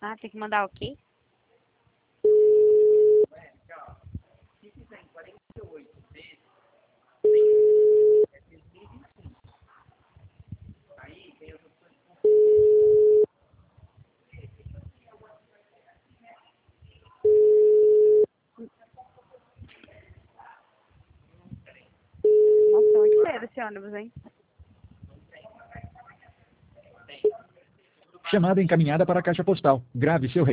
Ah, tem que mandar o quê? Nossa, muito cedo esse ônibus, hein? Chamada encaminhada para a caixa postal. Grave seu recado.